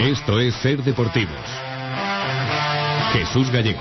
Esto es Ser Deportivos. Jesús Gallego.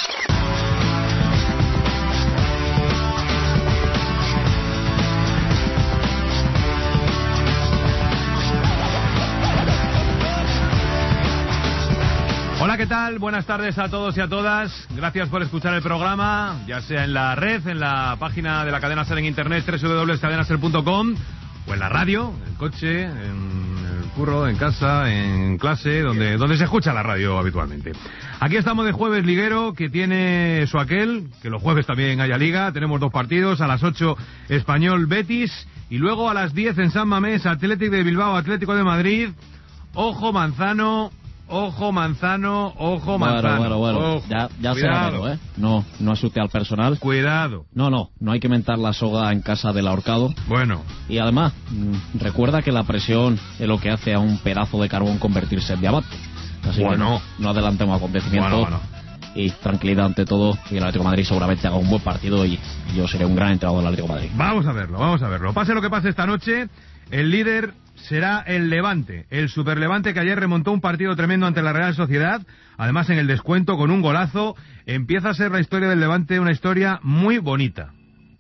Hola, ¿qué tal? Buenas tardes a todos y a todas. Gracias por escuchar el programa, ya sea en la red, en la página de la cadena Ser en internet, www.cadenaser.com, o en la radio, en el coche, en el curro, en casa, en clase, donde se escucha la radio habitualmente. Aquí estamos de jueves liguero, que tiene su aquel, que los jueves también haya liga. Tenemos 2 partidos, a las 8 Español Betis, y luego a las 10 en San Mamés, Athletic de Bilbao, Atlético de Madrid. Ojo Manzano, ojo Manzano, ojo Manzano. Bueno. Ojo. Ya será menos, ¿eh? No asuste al personal. Cuidado. No hay que mentar la soga en casa del ahorcado. Bueno. Y además, recuerda que la presión es lo que hace a un pedazo de carbón convertirse en diamantes. Así que no adelantemos acontecimientos. Bueno. Y tranquilidad ante todo, y el Atlético de Madrid seguramente haga un buen partido y yo seré un gran entrenador del Atlético de Madrid. Vamos a verlo. Pase lo que pase esta noche, el líder será el Levante, el Superlevante, que ayer remontó un partido tremendo ante la Real Sociedad, además en el descuento con un golazo. Empieza a ser la historia del Levante una historia muy bonita,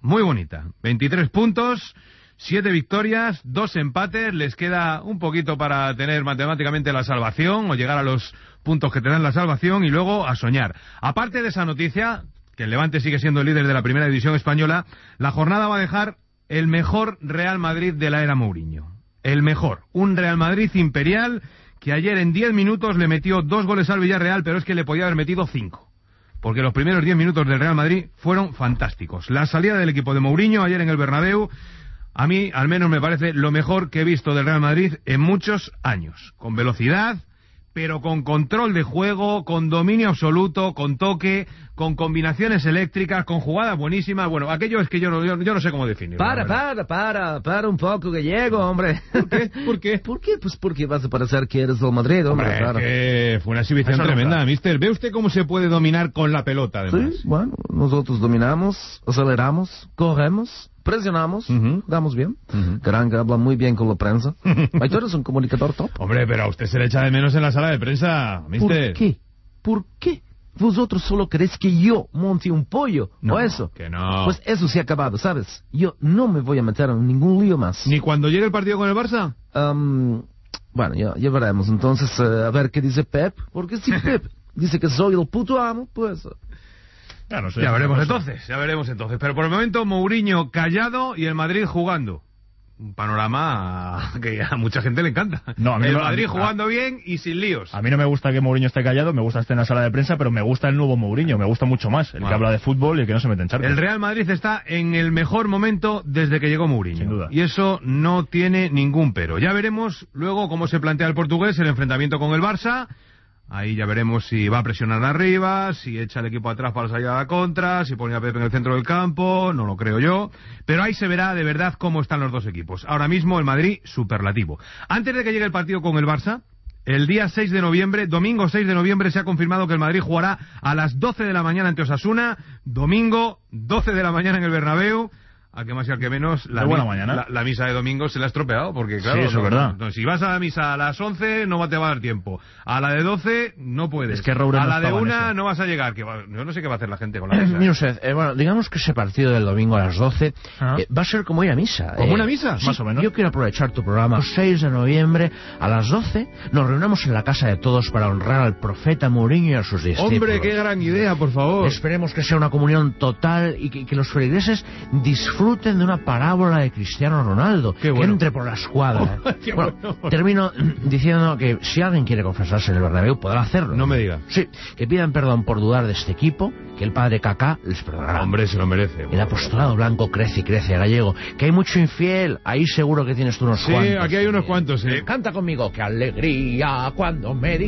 23 puntos, 7 victorias, 2 empates, les queda un poquito para tener matemáticamente la salvación o llegar a los puntos que te dan la salvación y luego a soñar. Aparte de esa noticia, que el Levante sigue siendo el líder de la primera división española, la jornada va a dejar el mejor Real Madrid de la era Mourinho. El mejor, un Real Madrid imperial que ayer en 10 minutos le metió 2 goles al Villarreal, pero es que le podía haber metido 5. Porque los primeros 10 minutos del Real Madrid fueron fantásticos. La salida del equipo de Mourinho ayer en el Bernabéu, a mí al menos me parece lo mejor que he visto del Real Madrid en muchos años. Con velocidad, pero con control de juego, con dominio absoluto, con toque, con combinaciones eléctricas, con jugadas buenísimas. Bueno, aquello es que yo no sé cómo definirlo. Para un poco, Gallego, hombre. ¿Por qué? Pues porque vas a parecer que eres del Madrid, hombre. Claro. Que fue una exhibición tremenda, mister. ¿Ve usted cómo se puede dominar con la pelota, además? Sí, bueno, nosotros dominamos, aceleramos, corremos, presionamos, jugamos bien. Garanga habla muy bien con la prensa. Tú eres un comunicador top. Hombre, pero a usted se le echa de menos en la sala de prensa, mister. ¿Por qué? ¿Vosotros solo queréis que yo monte un pollo? No, ¿O eso? que no. Pues eso se ha acabado, ¿sabes? Yo no me voy a meter en ningún lío más. ¿Ni cuando llegue el partido con el Barça? Bueno, ya veremos. Entonces, a ver qué dice Pep. Porque si Pep dice que soy el puto amo, pues... Claro, ya veremos entonces. Pero por el momento, Mourinho callado y el Madrid jugando. Un panorama que a mucha gente le encanta. El Madrid jugando bien y sin líos. A mí no me gusta que Mourinho esté callado, me gusta estar en la sala de prensa, pero me gusta el nuevo Mourinho, me gusta mucho más. El que habla de fútbol y el que no se mete en charcos. El Real Madrid está en el mejor momento desde que llegó Mourinho. Sin duda. Y eso no tiene ningún pero. Ya veremos luego cómo se plantea el portugués el enfrentamiento con el Barça. Ahí ya veremos si va a presionar arriba, si echa el equipo atrás para salir a la contra, si pone a Pepe en el centro del campo, no lo creo yo. Pero ahí se verá de verdad cómo están los dos equipos. Ahora mismo el Madrid superlativo. Antes de que llegue el partido con el Barça, el día 6 de noviembre, domingo 6 de noviembre, se ha confirmado que el Madrid jugará a las 12 de la mañana ante Osasuna, domingo 12 de la mañana en el Bernabéu. A que más y al que menos la misa de domingo se la ha estropeado, porque claro, sí, eso es verdad. Si vas a la misa a las 11 no te va a dar tiempo, a la de 12 no puedes, es que Raúl a la de 1 no vas a llegar, yo no sé qué va a hacer la gente con la misa. Mire usted, bueno, digamos que ese partido del domingo a las 12 va a ser como ir a misa. ¿Como una misa? Sí, más o menos. Yo quiero aprovechar tu programa. El 6 de noviembre a las 12 nos reunamos en la casa de todos para honrar al profeta Mourinho y a sus discípulos. Hombre, qué gran idea, por favor. Esperemos que sea una comunión total y que los feligreses disfruten de una parábola de Cristiano Ronaldo, que entre por la escuadra. Termino diciendo que si alguien quiere confesarse en el Bernabéu podrá hacerlo. No me diga. Sí, que pidan perdón por dudar de este equipo, que el padre Kaká les perdonará. Hombre, se lo merece. El apostolado blanco crece y crece, Gallego. Que hay mucho infiel, ahí seguro que tienes tú unos cuantos. Sí, aquí hay unos cuantos, sí. Canta conmigo. Qué alegría cuando me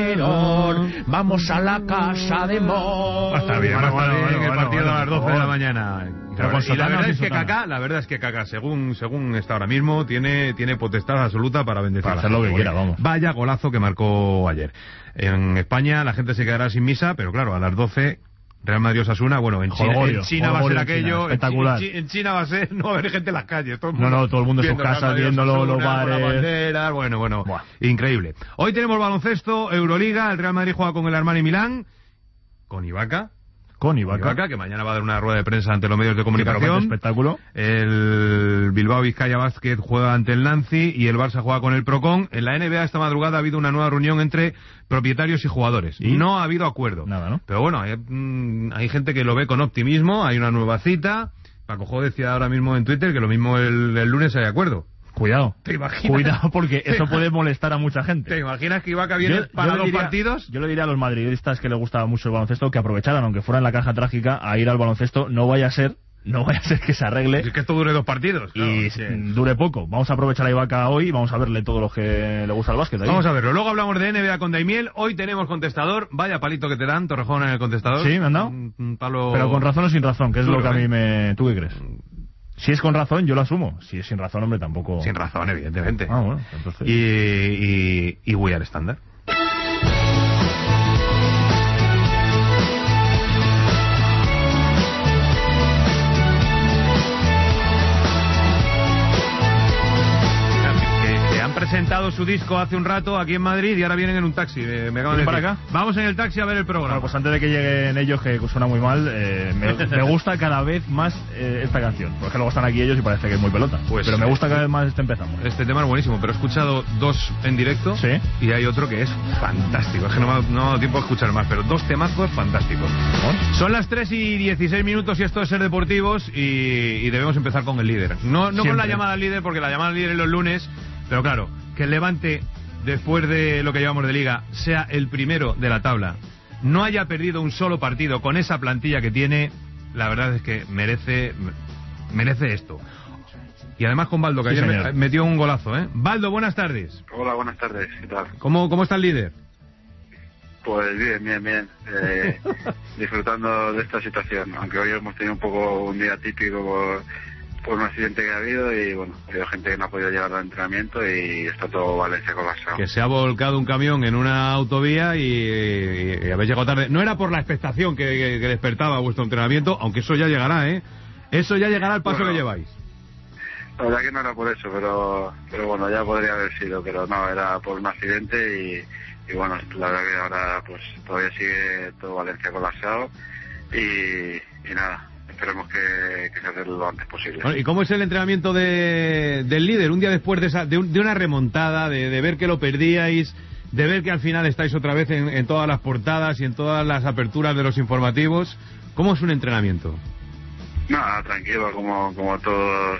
dijeron vamos a la casa de Mo. Está bien, el partido a las 12 de la mañana. Y la verdad es que Kaká, según está ahora mismo, tiene potestad absoluta para bendecir. Para hacer lo que quiera, vamos. Vaya golazo que marcó ayer. En España la gente se quedará sin misa, pero claro, a las 12 Real Madrid-Osasuna, bueno, en China va a ser aquello, espectacular. En China va a ser, no va a haber gente en las calles, todo el mundo en sus casas viéndolo, los bares, banderas, bueno, increíble. Hoy tenemos baloncesto, Euroliga, el Real Madrid juega con el Armani Milán, con Ibaka, que mañana va a dar una rueda de prensa ante los medios de comunicación. Espectáculo. El Bilbao Vizcaya Basket juega ante el Nancy y el Barça juega con el Procon. En la NBA esta madrugada ha habido una nueva reunión entre propietarios y jugadores. ¿Y? No ha habido acuerdo. Nada, ¿no? Pero bueno, hay gente que lo ve con optimismo, hay una nueva cita. Paco Jo decía ahora mismo en Twitter que lo mismo el lunes hay acuerdo. Cuidado. ¿Te imaginas? Cuidado, porque eso puede molestar a mucha gente. ¿Te imaginas que Ibaka viene para los partidos? Yo le diría a los madridistas que les gustaba mucho el baloncesto que aprovecharan, aunque fuera en la caja trágica, a ir al baloncesto. No vaya a ser que se arregle. Es que esto dure 2 partidos. Claro, y dure poco. Vamos a aprovechar a Ibaka hoy y vamos a verle todo lo que le gusta al básquet. Vamos a verlo. Luego hablamos de NBA con Daimiel. Hoy tenemos contestador. Vaya palito que te dan, Torrejón, en el contestador. Sí, me han dado. Palo... Pero con razón o sin razón, que es lo que a mí me... ¿Tú qué crees? Si es con razón, yo lo asumo. Si es sin razón, hombre, tampoco... Sin razón, evidentemente. Bueno, entonces... Y voy al estándar. Presentado su disco hace un rato aquí en Madrid y ahora vienen en un taxi. Me acaban de para acá. Vamos en el taxi a ver el programa. Bueno, pues antes de que lleguen ellos, que suena muy mal, me gusta cada vez más esta canción. Porque luego están aquí ellos y parece que es muy pelota. Pero me gusta cada vez más empezamos. Este tema es buenísimo, pero he escuchado 2 en directo. ¿Sí? Y hay otro que es fantástico. Es que no me ha dado tiempo a escuchar más, pero 2 temazos fantásticos. ¿Oh? Son las 3:16 y esto es Ser Deportivos y debemos empezar con el líder. No con la llamada al líder, porque la llamada al líder es los lunes. Pero claro, que el Levante, después de lo que llevamos de Liga, sea el primero de la tabla, no haya perdido un solo partido con esa plantilla que tiene, la verdad es que merece esto. Y además con Baldo, que ayer metió un golazo, ¿eh? Baldo, buenas tardes. Hola, buenas tardes, ¿qué tal? ¿Cómo está el líder? Pues bien. Disfrutando de esta situación, aunque hoy hemos tenido un día típico por un accidente que ha habido y bueno, ha habido gente que no ha podido llegar al entrenamiento y está todo Valencia colapsado. Que se ha volcado un camión en una autovía y habéis llegado tarde. No era por la expectación que despertaba vuestro entrenamiento, aunque eso ya llegará, ¿eh? Eso ya llegará al paso que lleváis. La verdad que no era por eso, pero bueno, ya podría haber sido, pero no, era por un accidente y bueno, la verdad que ahora pues todavía sigue todo Valencia colapsado y nada. Esperemos que se haga lo antes posible. Bueno, ¿y cómo es el entrenamiento del líder? Un día después de una remontada, de ver que lo perdíais, de ver que al final estáis otra vez en todas las portadas y en todas las aperturas de los informativos. ¿Cómo es un entrenamiento? Nada, tranquilo, como todos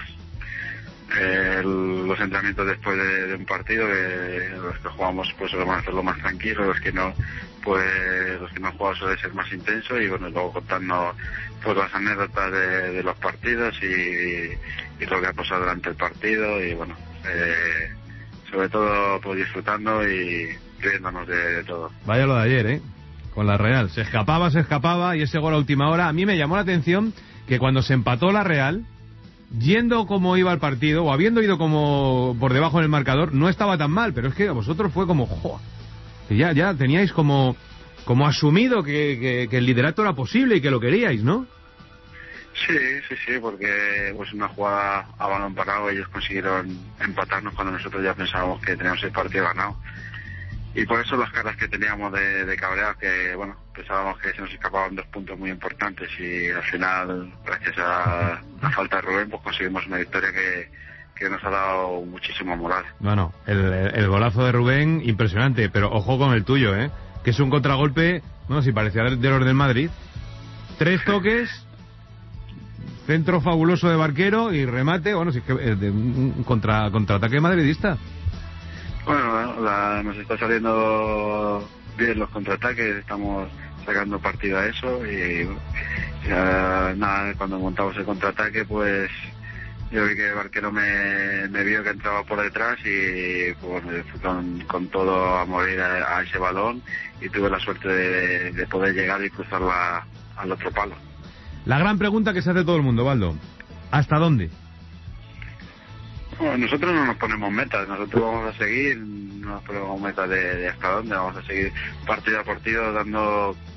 los entrenamientos después de un partido, los que jugamos pues solemos hacerlo más tranquilo, los que no han jugado suele ser más intenso y bueno, luego contando pues las anécdotas de los partidos y lo que ha pasado durante el partido y bueno, sobre todo pues disfrutando y riéndonos de todo. Vaya lo de ayer, con la Real, se escapaba y ese gol a última hora, a mí me llamó la atención que cuando se empató la Real, yendo como iba el partido o habiendo ido como por debajo en el marcador, no estaba tan mal, pero es que a vosotros fue como que ya teníais como asumido que el liderato era posible y que lo queríais, ¿no? Sí, porque pues una jugada a balón parado ellos consiguieron empatarnos cuando nosotros ya pensábamos que teníamos el partido ganado y por eso las caras que teníamos de cabrear, que bueno, pensábamos que se nos escapaban 2 puntos muy importantes y al final gracias a la falta de Rubén pues conseguimos una victoria que nos ha dado muchísimo moral. Bueno, el golazo de Rubén impresionante, pero ojo con el tuyo, que es un contragolpe, bueno, si parecía de los del Madrid. 3 toques, centro fabuloso de Barquero y remate, bueno, si es que de un contraataque madridista. Bueno, nos está saliendo bien los contraataques, estamos sacando partido a eso y nada, cuando montamos el contraataque pues yo vi que Barquero me vio que entraba por detrás y pues me fui con todo a morir a ese balón y tuve la suerte de poder llegar y cruzarla al otro palo. La gran pregunta que se hace todo el mundo, Baldo, ¿hasta dónde? Bueno, nosotros no nos ponemos metas, nosotros vamos a seguir, no nos ponemos metas de hasta dónde, vamos a seguir partido a partido dando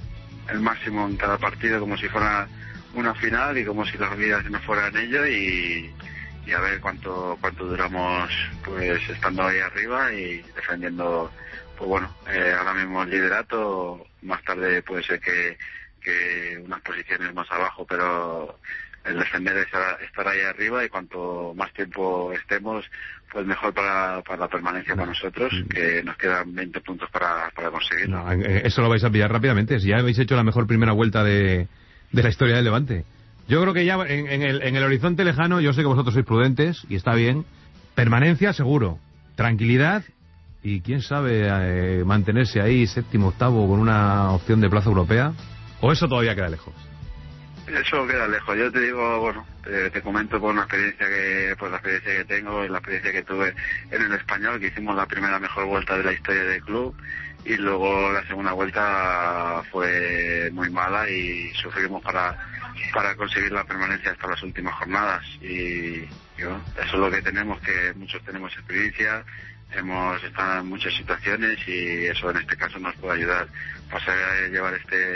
el máximo en cada partido, como si fuera una final y como si las vidas no fueran ello, y a ver cuánto duramos pues estando ahí arriba y defendiendo, pues bueno, ahora mismo el liderato. Más tarde puede ser que unas posiciones más abajo, pero el defender es estar ahí arriba, y cuanto más tiempo estemos, pues mejor para la permanencia para nosotros, que nos quedan 20 puntos para conseguirlo. No, eso lo vais a pillar rápidamente, si ya habéis hecho la mejor primera vuelta de la historia del Levante. Yo creo que ya en el horizonte lejano, yo sé que vosotros sois prudentes, y está bien, permanencia seguro, tranquilidad, y quién sabe mantenerse ahí séptimo, octavo, con una opción de plaza europea, o eso todavía queda lejos. Eso queda lejos. Yo te digo, bueno, te comento por la experiencia que tengo y la experiencia que tuve en el Español, que hicimos la primera mejor vuelta de la historia del club, y luego la segunda vuelta fue muy mala y sufrimos para conseguir la permanencia hasta las últimas jornadas, y bueno, eso es lo que tenemos, que muchos tenemos experiencia, hemos estado en muchas situaciones, y eso en este caso nos puede ayudar a llevar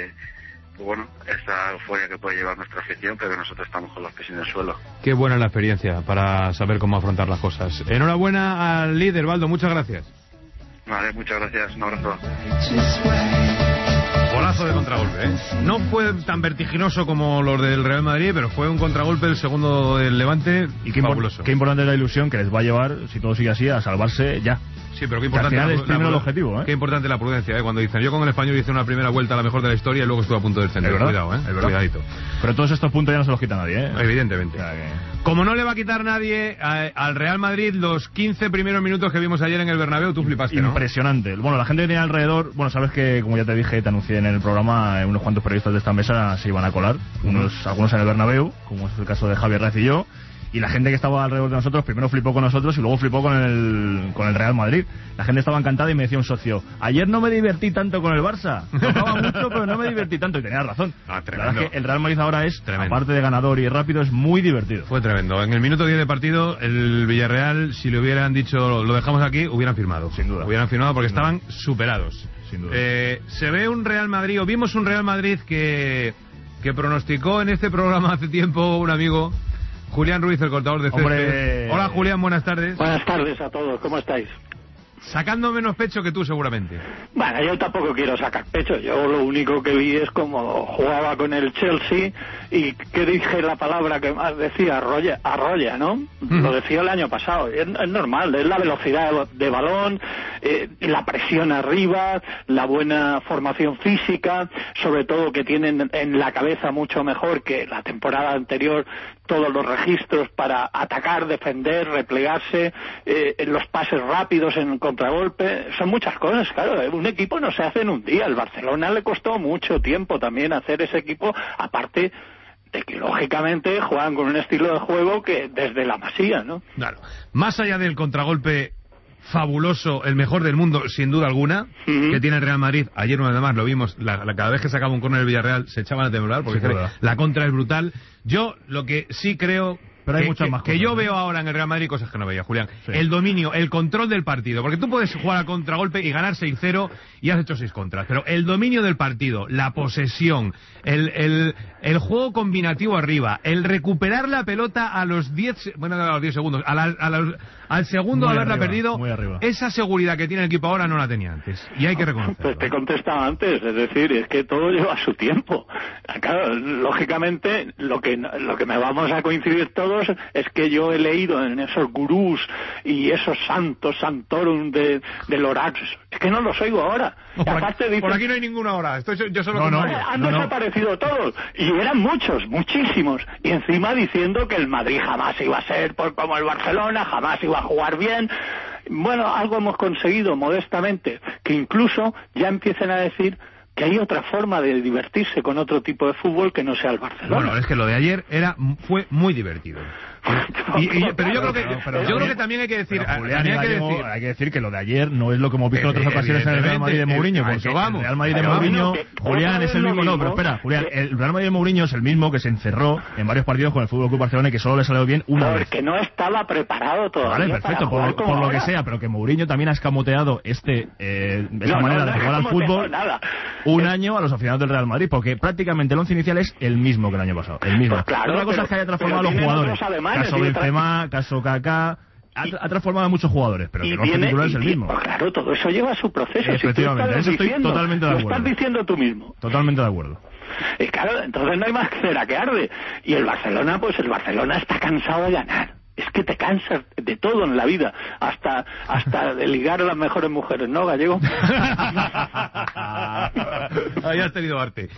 esta euforia que puede llevar nuestra afición, pero nosotros estamos con los pies en el suelo. Qué buena la experiencia para saber cómo afrontar las cosas. Enhorabuena al líder, Baldo, muchas gracias. Vale, muchas gracias, un abrazo. Golazo de contragolpe, ¿eh? No fue tan vertiginoso como los del Real Madrid, pero fue un contragolpe el segundo del Levante, y fabuloso. Qué importante es la ilusión que les va a llevar, si todo sigue así, a salvarse ya. Sí, pero qué importante es primero el objetivo, ¿eh? Qué importante la prudencia, ¿eh? Cuando dicen, yo con el Español hice una primera vuelta a la mejor de la historia y luego estuve a punto de descender. Cuidado, ¿eh? Cuidadito. Pero todos estos puntos ya no se los quita nadie, ¿eh? Evidentemente. Como no le va a quitar nadie al Real Madrid los 15 primeros minutos que vimos ayer en el Bernabéu, tú flipaste, ¿no? Impresionante. Bueno, la gente que tenía alrededor, bueno, sabes que, como ya te dije, te anuncié en el programa, unos cuantos periodistas de esta mesa se iban a colar, algunos en el Bernabéu, como es el caso de Javier Rez y yo. Y la gente que estaba alrededor de nosotros primero flipó con nosotros y luego flipó con el Real Madrid. La gente estaba encantada y me decía un socio, ayer no me divertí tanto con el Barça. Tocaba mucho, pero no me divertí tanto. Y tenía razón. La verdad es que el Real Madrid ahora es, aparte de ganador y rápido, es muy divertido. Fue tremendo. En el minuto 10 de partido, el Villarreal, si le hubieran dicho lo dejamos aquí, hubieran firmado. Sin duda. Hubieran firmado porque estaban superados. Sin duda. Se ve un Real Madrid, o vimos un Real Madrid que pronosticó en este programa hace tiempo un amigo, Julián Ruiz, el cortador de césped. Hola, Julián, buenas tardes. Buenas tardes a todos, ¿cómo estáis? Sacando menos pecho que tú, seguramente. Bueno, yo tampoco quiero sacar pecho. Yo lo único que vi es como jugaba con el Chelsea y que dije la palabra que más decía, arrolla, ¿no? Lo decía el año pasado. Es normal, es la velocidad de balón, la presión arriba, la buena formación física, sobre todo que tienen en la cabeza mucho mejor que la temporada anterior todos los registros para atacar, defender, replegarse, los pases rápidos en contragolpe, son muchas cosas, claro, un equipo no se hace en un día. El Barcelona le costó mucho tiempo también hacer ese equipo, aparte de que lógicamente juegan con un estilo de juego que desde la Masía, ¿no? Claro, más allá del contragolpe fabuloso, el mejor del mundo, sin duda alguna, que tiene el Real Madrid. Ayer una vez más lo vimos, cada vez que sacaba un córner del Villarreal se echaban a temblar, porque la contra es brutal. Yo lo que sí creo, pero hay muchas más cosas, que yo veo ahora en el Real Madrid cosas que no veía, Julián. Sí. El dominio, el control del partido, porque tú puedes jugar a contragolpe y ganar 6-0 y has hecho 6 contras, pero el dominio del partido, la posesión, el juego combinativo arriba, el recuperar la pelota a los 10 segundos, al segundo de haberla perdido, esa seguridad que tiene el equipo ahora no la tenía antes, y hay que reconocerlo. Pues te he contestado antes, es decir, es que todo lleva su tiempo. Claro, lógicamente, lo que me vamos a coincidir todos es que yo he leído en esos gurús y esos santos, santorum del Orax, es que no los oigo ahora. Por aquí no hay ninguno ahora, yo solo han desaparecido todos, y eran muchos, muchísimos, y encima diciendo que el Madrid jamás iba a ser como el Barcelona, jamás iba a jugar bien. Bueno, algo hemos conseguido modestamente, que incluso ya empiecen a decir que hay otra forma de divertirse con otro tipo de fútbol que no sea el Barcelona. Bueno, es que lo de ayer fue muy divertido. Pero yo creo que también hay que decir, hay que decir que lo de ayer no es lo que hemos visto en otras ocasiones en el Real Madrid de Mourinho, porque el Real Madrid de Mourinho, Julián, es el mismo. No, pero espera, Julián, el Real Madrid de Mourinho es el mismo que se encerró en varios partidos con el FC Barcelona y que solo le salió bien una vez. Porque no estaba preparado todavía. Vale, perfecto, por lo que sea, pero que Mourinho también ha escamoteado esa manera de jugar al fútbol un año a los aficionados del Real Madrid, porque prácticamente el once inicial es el mismo que el año pasado, el mismo. Pues claro, otra cosa es que haya transformado a los jugadores. Caso Benzema, caso Kaká, ha transformado a muchos jugadores, pero que el once titular es el mismo. Pues claro, todo eso lleva su proceso. Efectivamente, eso estoy totalmente de acuerdo. Lo estás diciendo tú mismo. Totalmente de acuerdo. Y claro, entonces no hay más que cera que arde. Y el Barcelona, pues el Barcelona está cansado de ganar. Es que te cansas de todo en la vida, hasta de ligar a las mejores mujeres, ¿no, Gallego? Ahí has tenido arte.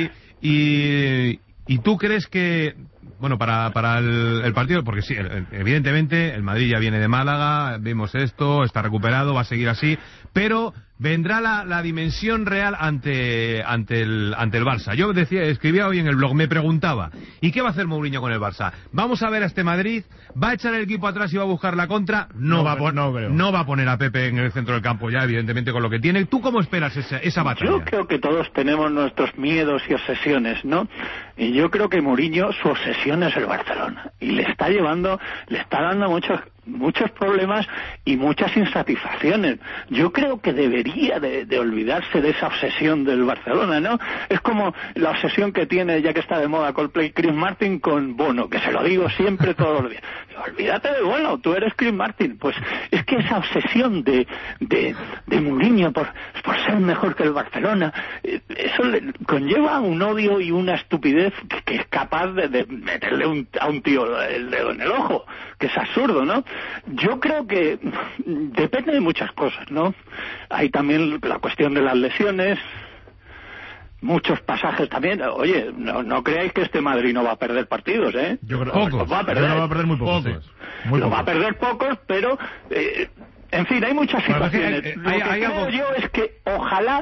¿Y tú crees que, bueno, para el partido, porque sí, evidentemente el Madrid ya viene de Málaga, vemos esto, está recuperado, va a seguir así, pero vendrá la dimensión real ante el Barça? Yo escribía hoy en el blog, me preguntaba, ¿y qué va a hacer Mourinho con el Barça? ¿Vamos a ver a este Madrid? ¿Va a echar el equipo atrás y va a buscar la contra? No va a poner a Pepe en el centro del campo ya, evidentemente, con lo que tiene. ¿Tú cómo esperas esa batalla? Yo creo que todos tenemos nuestros miedos y obsesiones, ¿no? Y yo creo que Mourinho, su obsesión es el Barcelona. Y le está dando muchos problemas y muchas insatisfacciones. Yo creo que debería de olvidarse de esa obsesión del Barcelona, ¿no? Es como la obsesión que tiene, ya que está de moda Coldplay, Chris Martin con Bono, que se lo digo siempre todos los días. Olvídate de Bono, tú eres Chris Martin. Pues es que esa obsesión de Mourinho por ser mejor que el Barcelona, eso conlleva un odio y una estupidez que es capaz de meterle a un tío el dedo en el ojo, que es absurdo, ¿no? Yo creo que depende de muchas cosas, ¿no? Hay también la cuestión de las lesiones, muchos pasajes también. Oye, no creáis que este Madrid no va a perder partidos, ¿eh? Yo creo que va a perder muy pocos. Va a perder pocos, pero en fin, hay muchas situaciones. Lo que creo yo es que ojalá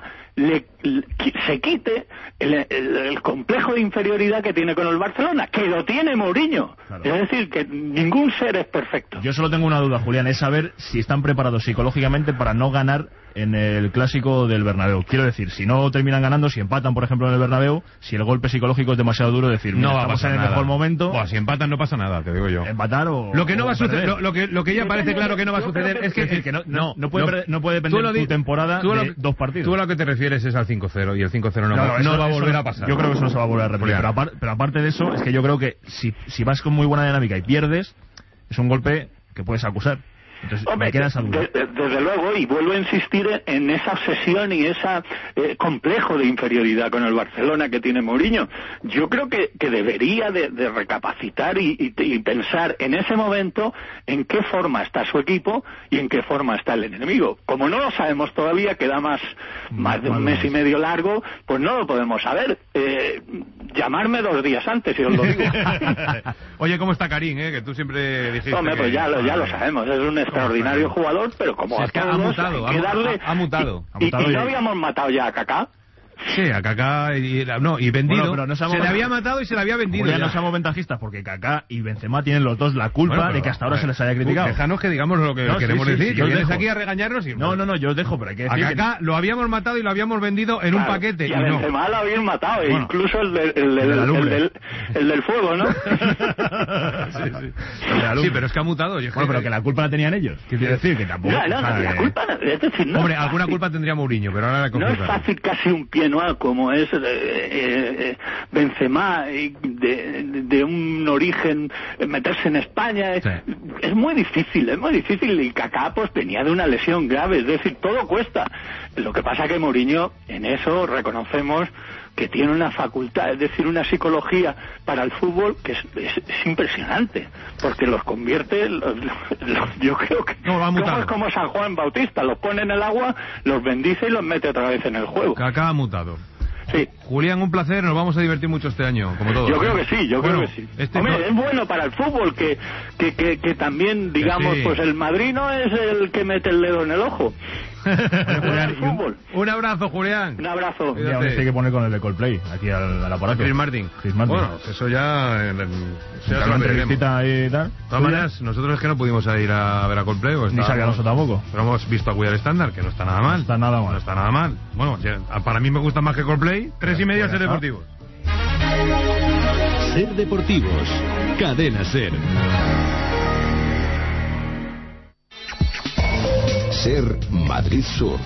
se quite el complejo de inferioridad que tiene con el Barcelona, que lo tiene Mourinho. Claro. Es decir, que ningún ser es perfecto. Yo solo tengo una duda, Julián, es saber si están preparados psicológicamente para no ganar en el clásico del Bernabéu. Quiero decir, si no terminan ganando, si empatan, por ejemplo, en el Bernabéu, si el golpe psicológico es demasiado duro, decir, no va a pasar en el mejor momento. Bueno, si empatan no pasa nada, te digo yo. Empatar o lo que no va a suceder, lo que ya parece claro que no va a suceder es que no puede depender tu temporada de dos partidos. Tú a lo que te refieres es al 5-0 y el 5-0 no va a volver a pasar. Yo creo que eso no se va a volver a repetir. Pero aparte de eso, es que yo creo que si vas con muy buena dinámica y pierdes, es un golpe que puedes acusar. Entonces, hombre, me queda esa duda. Desde luego, y vuelvo a insistir en esa obsesión y ese complejo de inferioridad con el Barcelona que tiene Mourinho. Yo creo que debería de recapacitar y pensar en ese momento en qué forma está su equipo y en qué forma está el enemigo. Como no lo sabemos todavía, queda más de un mes y medio largo, pues no lo podemos saber. Llamarme 2 días antes y os lo digo. Oye, ¿cómo está Karim? Que tú siempre dijiste. Hombre, pues ya lo sabemos, es un extraordinario jugador, pero como es que ha mutado. ¿Y no habíamos matado ya a Kaká? Sí, a Kaká y vendido. Bueno, se le había matado y se le había vendido. Ya no seamos ventajistas porque Kaká y Benzema tienen los dos la culpa de que hasta ahora se les haya criticado. Déjanos que digamos lo que queremos decir. Que vienes aquí a regañarnos y... No, yo os dejo, pero hay que decir a Kaká lo habíamos matado y lo habíamos vendido en un paquete. Y a Benzema lo habían matado, incluso el del fuego, ¿no? Sí, pero es que ha mutado. Bueno, pero que la culpa la tenían ellos. ¿Qué quiere decir? Que tampoco... la culpa... Es decir, hombre, alguna culpa tendría Mourinho, pero ahora la no es fácil casi un pie como es Benzema, de un origen, meterse en España, sí. Es muy difícil, y Kaká pues venía de una lesión grave, es decir, todo cuesta. Lo que pasa que Mourinho, en eso reconocemos que tiene una facultad, es decir, una psicología para el fútbol que es impresionante, porque los convierte, yo creo que es como San Juan Bautista, los pone en el agua, los bendice y los mete otra vez en el juego. Kaká ha mutado. Sí. Julián, un placer, nos vamos a divertir mucho este año, como todos. Yo creo que sí, creo que sí. Hombre, es bueno para el fútbol que también, digamos, pues el Madrid no es el que mete el dedo en el ojo. Un abrazo, Julián. Un abrazo. Ya hay que poner con el de Coldplay, aquí al aparato. Chris Martin. Bueno, eso ya... una entrevistita y tal. De todas maneras, nosotros es que no pudimos ir a ver a Coldplay. Ni sabía nosotros tampoco. Pero hemos visto a We Are Standard, que no está nada mal. No está nada mal. No está nada mal. Bueno, para mí me gusta más que Coldplay. 3:30 Ser Deportivos. Ser Deportivos. Cadena Ser. Ser Madrid Sur.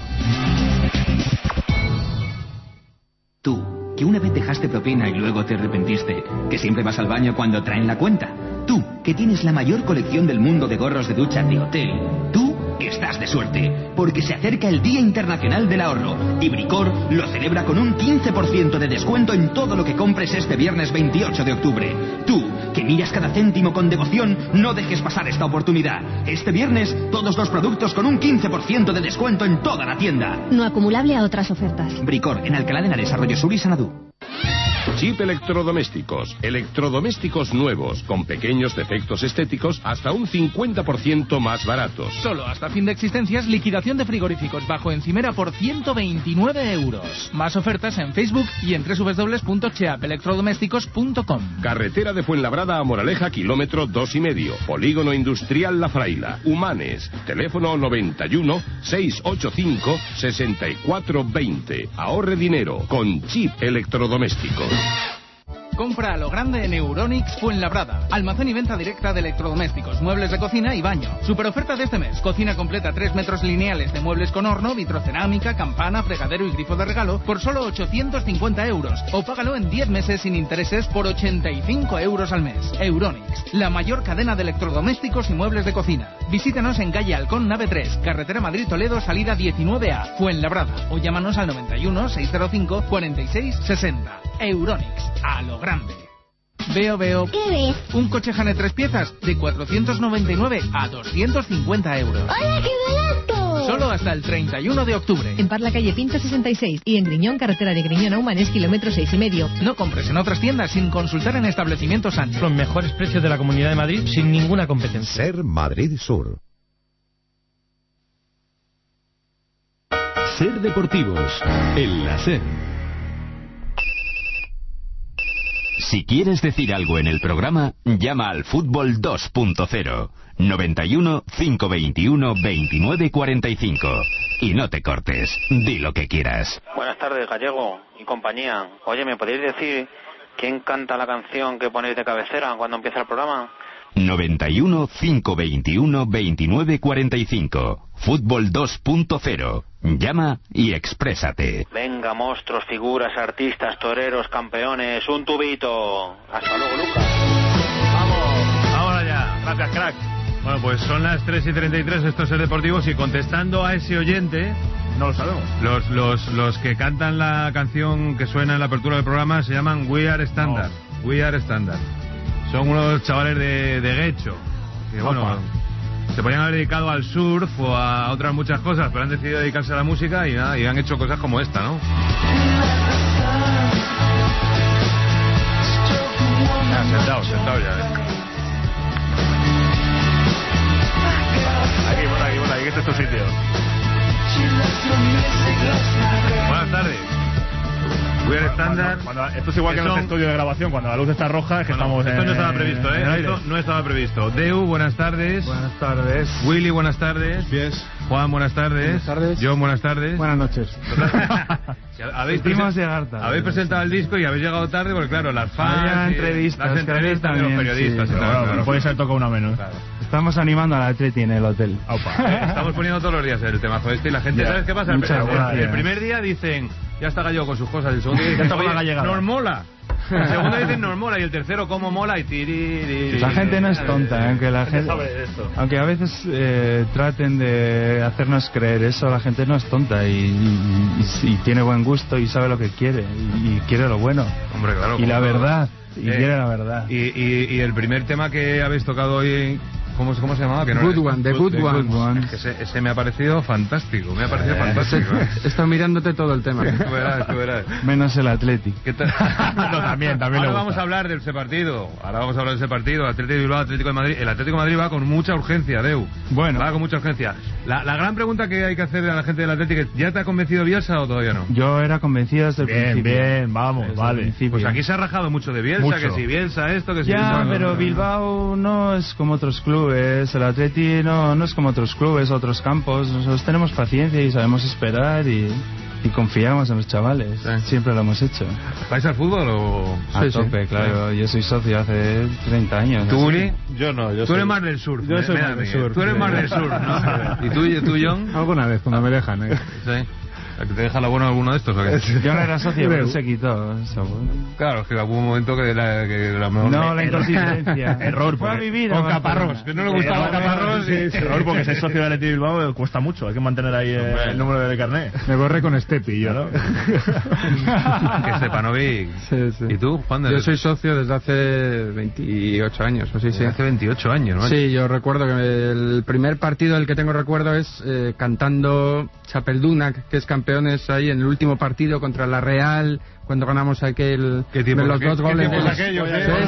Tú, que una vez dejaste propina y luego te arrepentiste, que siempre vas al baño cuando traen la cuenta. Tú, que tienes la mayor colección del mundo de gorros de ducha de hotel. Tú, que estás de suerte, porque se acerca el Día Internacional del Ahorro y Bricor lo celebra con un 15% de descuento en todo lo que compres este viernes 28 de octubre. Tú, que miras cada céntimo con devoción, no dejes pasar esta oportunidad. Este viernes, todos los productos con un 15% de descuento en toda la tienda. No acumulable a otras ofertas. Bricor, en Alcalá de Henares, Arroyo Sur y Sanadú. Chip Electrodomésticos. Electrodomésticos nuevos, con pequeños defectos estéticos, hasta un 50% más baratos. Solo hasta fin de existencias, liquidación de frigoríficos bajo encimera por 129 euros. Más ofertas en Facebook y en www.cheapelectrodomésticos.com. Carretera de Fuenlabrada a Moraleja, kilómetro 2,5. Polígono Industrial La Fraila. Humanes. Teléfono 91 685 6420. Ahorre dinero con Chip Electrodomésticos. Compra a lo grande en Euronics Fuenlabrada. Almacén y venta directa de electrodomésticos, muebles de cocina y baño. Super oferta de este mes. Cocina completa 3 metros lineales de muebles con horno, vitrocerámica, campana, fregadero y grifo de regalo por solo 850 euros. O págalo en 10 meses sin intereses por 85 euros al mes. Euronics, la mayor cadena de electrodomésticos y muebles de cocina. Visítanos en calle Halcón, nave 3, carretera Madrid-Toledo, salida 19A, Fuenlabrada. O llámanos al 91 605 46 60. Euronics, a lo grande. Veo. ¿Qué ves? Un coche Jane 3 piezas de 499 a 250 euros. ¡Hola, qué barato! Solo hasta el 31 de octubre. En Parla, calle Pinto 66 y en Griñón, carretera de Griñón a Humanes, kilómetro 6,5. No compres en otras tiendas sin consultar en establecimientos Sánchez. Los mejores precios de la Comunidad de Madrid sin ninguna competencia. Ser Madrid Sur. Ser Deportivos. En la Ser. Si quieres decir algo en el programa, llama al Fútbol 2.0 91 521 2945 y no te cortes, di lo que quieras. Buenas tardes, Gallego y compañía. Oye, ¿me podéis decir quién canta la canción que ponéis de cabecera cuando empieza el programa? 91 521 2945 Fútbol 2.0. Llama y exprésate. Venga, monstruos, figuras, artistas, toreros, campeones, un tubito. Hasta luego, Lucas. Vamos allá. Gracias, crack. Bueno, pues son las 3:33, esto es el Deportivos, y contestando a ese oyente... No lo sabemos. Los que cantan la canción que suena en la apertura del programa se llaman We Are Standard. No. We Are Standard. Son unos chavales de Guecho, que bueno, se podrían haber dedicado al surf o a otras muchas cosas, pero han decidido dedicarse a la música y nada, y han hecho cosas como esta, ¿no? Sentado ya, Aquí, este es tu sitio. Buenas tardes. We Are Standard. Esto es igual que en los estudios de grabación, cuando la luz está roja es que estamos esto no estaba previsto, Esto no estaba previsto. Deu, buenas tardes. Buenas tardes. Willy, buenas tardes. Yes. Juan, buenas tardes. Buenas tardes. John, buenas tardes. Buenas noches. Habéis presentado el disco y habéis llegado tarde porque claro, las fans, entrevistas de los periodistas. Sí, claro, puede ser toca una menos. Claro. Estamos animando a la Atleti en el hotel. Estamos poniendo todos los días el temazo este y la gente, ¿sabes qué pasa? El primer día dicen, ya está Gallego con sus cosas, el segundo día dicen, nos mola. El segundo dicen nos mola y el tercero cómo mola y tiriri. La gente no es tonta, aunque a veces traten de hacernos creer eso, la gente no es tonta y tiene buen gusto y sabe lo que quiere y quiere lo bueno. Hombre, claro. Y la verdad, quiere la verdad. Y el primer tema que habéis tocado hoy ¿cómo se llamaba? Que no Good One, The Good One. Ese me ha parecido fantástico, fantástico. He estado mirándote todo el tema. Tú verás. Menos el Athletic. ¿Qué tal? también Ahora vamos a hablar de ese partido. Atlético de Bilbao, Atlético de Madrid. El Atlético de Madrid va con mucha urgencia, Deu. Bueno. Va con mucha urgencia. La gran pregunta que hay que hacer a la gente del Atlético es, ¿ya te ha convencido Bielsa o todavía no? Yo era convencido desde el principio. Bien, vamos, vale. Pues aquí se ha rajado mucho de Bielsa, que si Bielsa esto, que si Ya, Bielsa... pero Bilbao no es como otros clubes, el Atleti no es como otros clubes, otros campos. Nosotros tenemos paciencia y sabemos esperar y confiamos en los chavales. Siempre lo hemos hecho. ¿Vais al fútbol o...? A tope, claro. Yo soy socio hace 30 años. ¿Tú, Uri? Yo no. Tú eres más del sur. Yo soy más del sur. Tú eres más del sur, ¿no? ¿Y tú, John? Alguna vez, cuando me dejan, Sí. ¿Te deja la buena alguno de estos o qué? Yo no era socio, pero se quitó. Claro, es que hubo un momento que la mejor... No, la inconsistencia. Error. Fue a mi vida. Con Caparrós. Que no le gustaba Caparrós. Error, porque ser socio de Athletic Bilbao cuesta mucho. Hay que mantener ahí el número de carnet. Me borré con Stepi, yo, ¿no? Que Stepanovic. Sí. ¿Y tú, Juan? Yo soy socio desde hace 28 años. Sí. Hace 28 años, ¿no? Sí, yo recuerdo que el primer partido del que tengo recuerdo es cantando Chapeldunac, que es campeones ahí en el último partido contra la Real, cuando ganamos aquel de los dos goles. ¿Qué tiempos aquellos?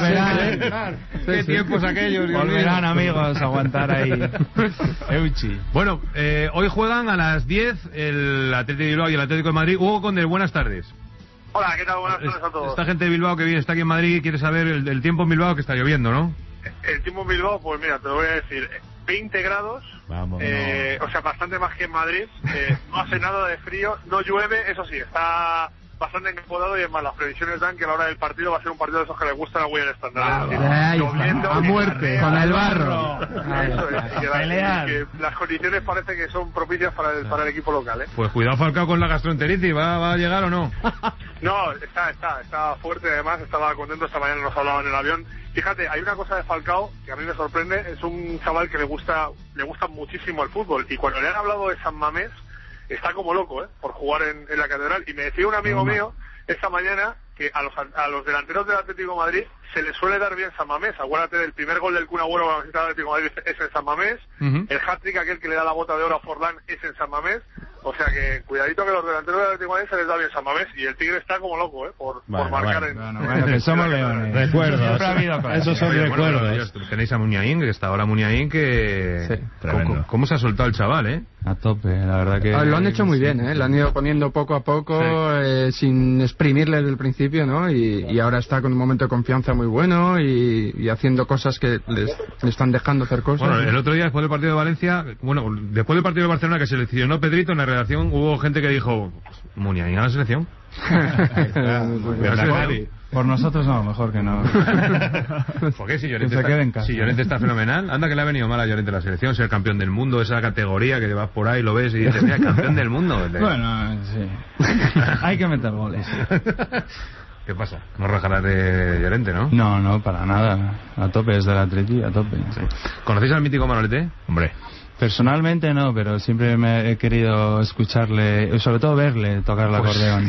¿Qué tiempos aquellos? Volverán, amigos, a aguantar ahí. Euchi. Bueno, hoy juegan a las 10 el Atlético de Bilbao y el Atlético de Madrid. Hugo Conde, buenas tardes. Hola, ¿qué tal? Buenas tardes a todos. Esta gente de Bilbao que viene, está aquí en Madrid, quiere saber el tiempo en Bilbao, que está lloviendo, ¿no? El tiempo en Bilbao, pues mira, te lo voy a decir. 20 grados, Vamos, o sea, bastante más que en Madrid. No hace nada de frío, no llueve, eso sí, está bastante encapotado y es más, las previsiones dan que a la hora del partido va a ser un partido de esos que le gustan a William Standard. Lloviendo a muerte, con el barro. Eso es, que las condiciones parece que son propicias para el equipo local, ¿eh? Pues cuidado, Falcao, con la gastroenteritis, ¿va a llegar o no? No, está fuerte, además, estaba contento, esta mañana nos hablaba en el avión. Fíjate, hay una cosa de Falcao que a mí me sorprende, es un chaval que le gusta muchísimo el fútbol, y cuando le han hablado de San Mamés, está como loco, por jugar en la Catedral. Y me decía un amigo mío esta mañana que a los delanteros del Atlético de Madrid se les suele dar bien San Mamés. Acuérdate del primer gol del Kun Agüero cuando visita el Atlético de Madrid es en San Mamés. El hat-trick, aquel que le da la bota de oro a Forlán, es en San Mamés. O sea que cuidadito que los delanteros del Atlético de Madrid se les da bien San Mamés, y el Tigre está como loco, por marcar en... Bueno, que somos leones. Recuerdos. Esos son recuerdos. Tenéis a Muniain, que está ahora Muniain, que... Sí. ¿Cómo se ha soltado el chaval, eh? A tope, la verdad que... Lo han hecho muy bien, lo han ido poniendo poco a poco, sin exprimirle desde el principio, ¿no? Y ahora está con un momento de confianza muy bueno y haciendo cosas que le están dejando hacer cosas. Bueno, el otro día, después del partido de Valencia, después del partido de Barcelona, que seleccionó Pedrito, en la redacción hubo gente que dijo, Muniain a la selección. Por nosotros no, mejor que no. ¿Por qué? Si Llorente está fenomenal. Anda que le ha venido mal a Llorente la selección, ser campeón del mundo, esa categoría que te vas por ahí, lo ves y dices, mira, campeón del mundo. Bueno, sí. Hay que meter goles. ¿Qué pasa? No rajarás de Llorente, ¿no? No, para nada. A tope, es del Atleti, a tope. Sí. ¿Conocéis al mítico Manolete? Hombre. Personalmente no, pero siempre me he querido escucharle, sobre todo verle tocar el acordeón.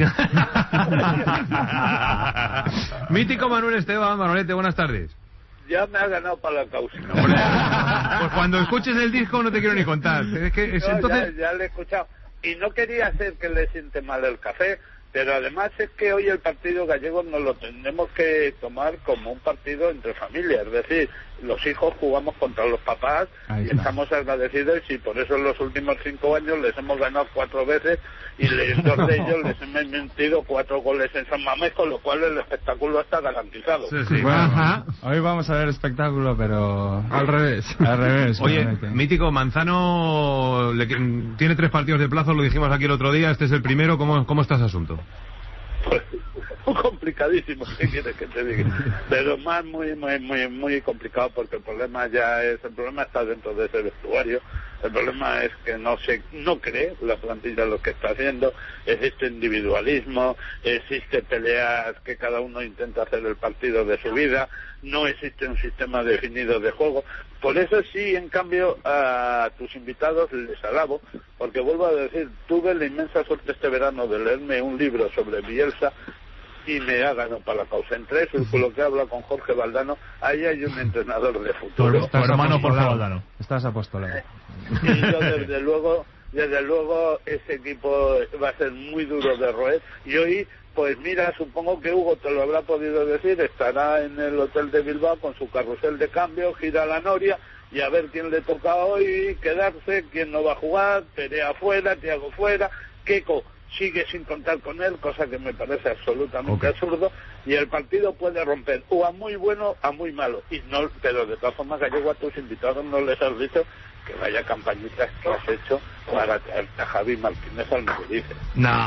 Mítico Manuel Esteban, Manolete, buenas tardes. Ya me ha ganado para la causa. Pues cuando escuches el disco no te quiero ni contar. Es que entonces... ya le he escuchado. Y no quería hacer que le siente mal el café, pero además es que hoy el partido gallego nos lo tendremos que tomar como un partido entre familias, es decir, los hijos jugamos contra los papás y estamos agradecidos, y por eso en los últimos 5 años les hemos ganado 4 veces y en 2 de ellos les hemos metido 4 goles en San Mamés, con lo cual el espectáculo está garantizado. Sí, bueno, hoy vamos a ver espectáculo, pero al revés. Oye, mítico, Manzano tiene 3 partidos de plazo, lo dijimos aquí el otro día, este es el primero. ¿Cómo está ese asunto? Pues complicadísimo, ¿qué quieres que te diga? Pero más muy complicado, porque el problema está dentro de ese vestuario. El problema es que no cree la plantilla lo que está haciendo, existe individualismo, existe peleas que cada uno intenta hacer el partido de su vida, no existe un sistema definido de juego. Por eso sí, en cambio, a tus invitados les alabo, porque vuelvo a decir, tuve la inmensa suerte este verano de leerme un libro sobre Bielsa, y me ha ganado para la causa. Entre eso y con lo que habla con Jorge Valdano, ahí hay un entrenador de futuro. Tu hermano Jorge Valdano. Estás apostolado. Y yo desde luego ese equipo va a ser muy duro de roer. Y hoy, pues mira, supongo que Hugo te lo habrá podido decir, estará en el hotel de Bilbao con su carrusel de cambio, gira la noria y a ver quién le toca hoy quedarse, quién no va a jugar, Perea fuera, Thiago fuera, Keco sigue sin contar con él, cosa que me parece absolutamente absurdo, y el partido puede romper o a muy bueno a muy malo, y no, pero de todas formas, Gallego, a tus invitados no les has dicho que vaya campañitas que has hecho para traerte a Javi Martínez al Madrid.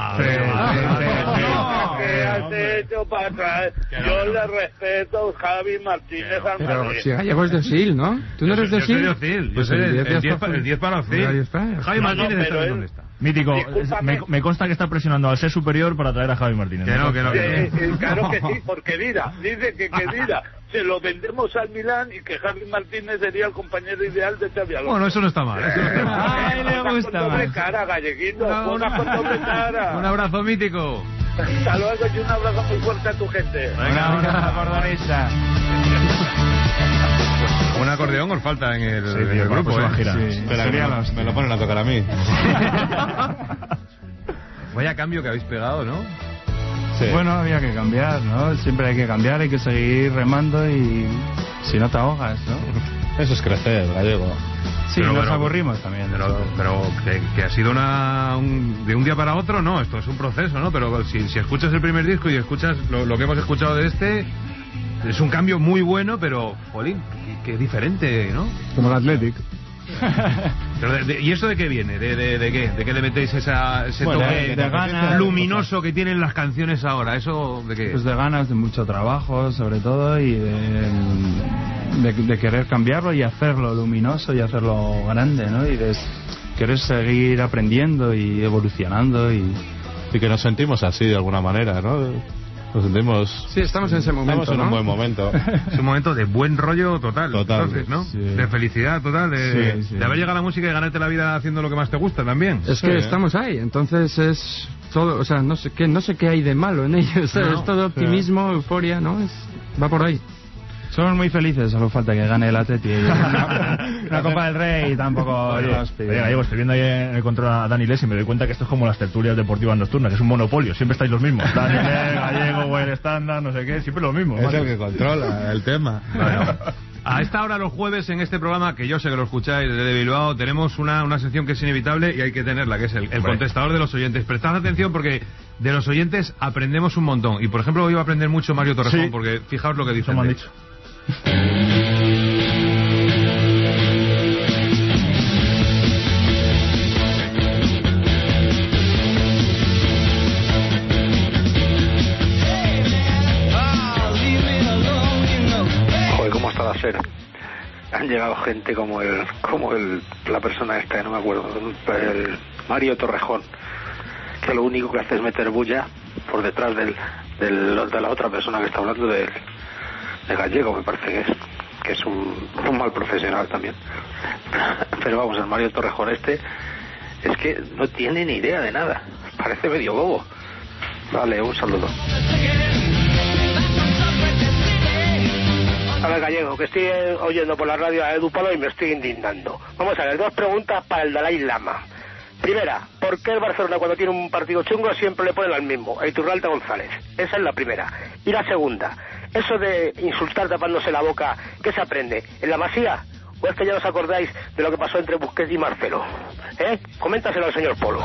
¿Qué has hecho para traer? Yo le respeto a Javi Martínez al Madrid. Pero si Gallego es de Osil, ¿no? ¿Tú no eres de Osil? Yo soy de Osil. Pues el 10 para Osil. Javi Martínez está bien donde está. Mítico, me consta que está presionando al ser superior para traer a Javi Martínez. Que no. Claro que sí, porque dice que se lo vendemos al Milán y que Javi Martínez sería el compañero ideal de Xavi Alonso. Bueno, eso no está mal. Ay, le gusta con doble cara, Galleguito. Con doble cara. Un abrazo, Mítico. Hasta luego y un abrazo muy fuerte a tu gente. Venga, cordonista. Un acordeón os falta en el grupo, Sí. Me lo ponen a tocar a mí. Vaya cambio que habéis pegado, ¿no? Sí. Bueno, había que cambiar, ¿no? Siempre hay que cambiar, hay que seguir remando y si no te ahogas, ¿no? Eso es crecer, Gallego. Sí, nos aburrimos también. Pero que ha sido de un día para otro, no, esto es un proceso, ¿no? Pero si escuchas el primer disco y escuchas lo que hemos escuchado de este, es un cambio muy bueno, pero, jolín, qué diferente, ¿no? Como el Athletic. Pero ¿y eso de qué viene? ¿De qué? ¿De qué le metéis ese toque de ganas, luminoso que tienen las canciones ahora? ¿Eso de qué? Pues de ganas, de mucho trabajo, sobre todo, y de querer cambiarlo y hacerlo luminoso y hacerlo grande, ¿no? Y de querer seguir aprendiendo y evolucionando y que nos sentimos así de alguna manera, ¿no? Nos sentimos... Sí, estamos en ese momento, estamos en un buen momento. Es un momento de buen rollo total. Entonces, ¿no? Sí. De felicidad total, de haber llegado a la música y ganarte la vida haciendo lo que más te gusta también. Es que estamos ahí, entonces es todo, o sea, no sé qué hay de malo en ello, es todo optimismo, euforia, ¿no? Va por ahí. Somos muy felices, solo falta que gane el Atleti. Una Copa del Rey tampoco. Gallego, estoy viendo ahí en el control a Dani Les y me doy cuenta que esto es como las tertulias deportivas nocturnas, que es un monopolio, siempre estáis los mismos. Dani Les, Gallego, el estándar, no sé qué, siempre lo mismo. Es el que controla el tema. Bueno, a esta hora los jueves en este programa, que yo sé que lo escucháis desde Bilbao, tenemos una sección que es inevitable y hay que tenerla, que es el contestador de los oyentes. Prestad atención porque de los oyentes aprendemos un montón. Y por ejemplo hoy va a aprender mucho Mario Torrejón, porque fijaos lo que dicen. Me han dicho. Joder, ¿cómo está la SER? Han llegado gente como la persona esta, no me acuerdo, el Mario Torrejón, que lo único que hace es meter bulla por detrás de la otra persona que está hablando de Gallego, me parece que es un mal profesional también. Pero vamos, el Mario Torrejón este es que no tiene ni idea de nada, parece medio bobo. Vale, un saludo. A ver, Gallego, que estoy oyendo por la radio a Edu Palo y me estoy indignando. Vamos a ver, 2 preguntas para el Dalai Lama. Primera, ¿por qué el Barcelona cuando tiene un partido chungo siempre le ponen al mismo, a Iturralde González? Esa es la primera. Y la segunda, eso de insultar tapándose la boca, ¿qué se aprende? ¿En la Masía? ¿O es que ya os acordáis de lo que pasó entre Busquets y Marcelo? Coméntaselo al señor Polo.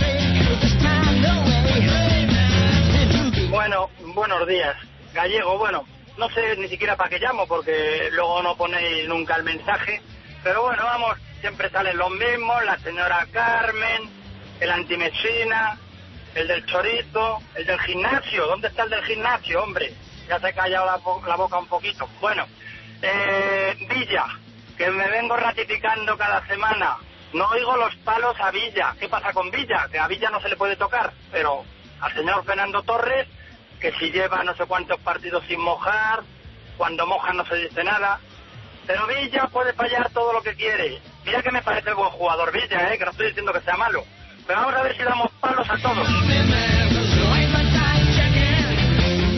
Bueno, buenos días. Gallego, bueno, no sé ni siquiera para qué llamo, porque luego no ponéis nunca el mensaje. Pero bueno, vamos, siempre salen los mismos, la señora Carmen, el antimesina, el del chorizo, el del gimnasio. ¿Dónde está el del gimnasio, hombre? Ya se ha callado la boca un poquito. Bueno, Villa, que me vengo ratificando cada semana. No oigo los palos a Villa. ¿Qué pasa con Villa? Que a Villa no se le puede tocar, pero al señor Fernando Torres, que si lleva no sé cuántos partidos sin mojar, cuando moja no se dice nada. Pero Villa puede fallar todo lo que quiere. Mira que me parece buen jugador Villa, que no estoy diciendo que sea malo. Pero vamos a ver si damos palos a todos.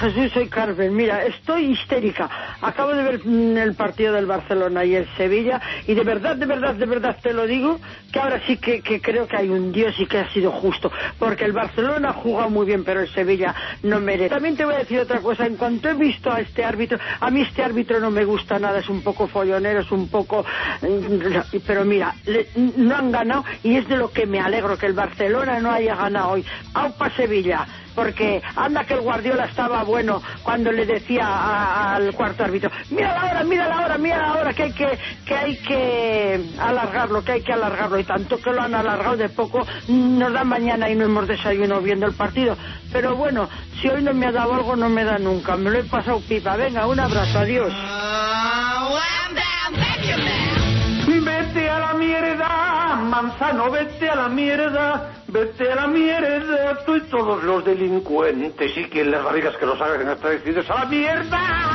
Jesús, soy Carmen. Mira, estoy histérica. Acabo de ver el partido del Barcelona y el Sevilla y de verdad te lo digo, que ahora sí que creo que hay un Dios y que ha sido justo, porque el Barcelona ha jugado muy bien, pero el Sevilla no merece. También te voy a decir otra cosa. En cuanto he visto a este árbitro, a mí este árbitro no me gusta nada, es un poco follonero, es un poco... Pero mira, no han ganado y es de lo que me alegro, que el Barcelona no haya ganado hoy. ¡Aupa Sevilla! Porque anda que el Guardiola estaba bueno cuando le decía al cuarto árbitro, mira la hora, que hay que alargarlo, y tanto que lo han alargado, de poco nos da mañana y no hemos desayunado viendo el partido. Pero bueno, si hoy no me ha dado algo, no me da nunca, me lo he pasado pipa. Venga, un abrazo, adiós. Vete a la mierda, Manzano, vete a la mierda, tú y todos los delincuentes y quien las barrigas que los hagan extradecidos a la mierda.